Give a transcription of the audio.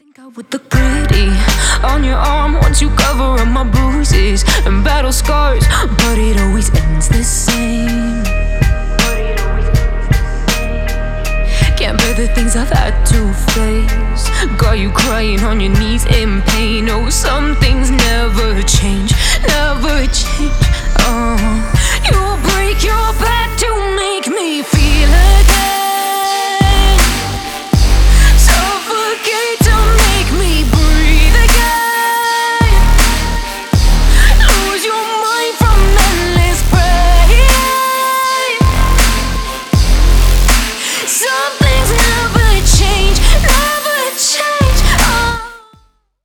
I would look pretty on your arm once you cover up my bruises and battle scars, but it always ends the same. Can't bear the things I've had to face. Got you crying on your knees in pain. Oh, some things never change, never change.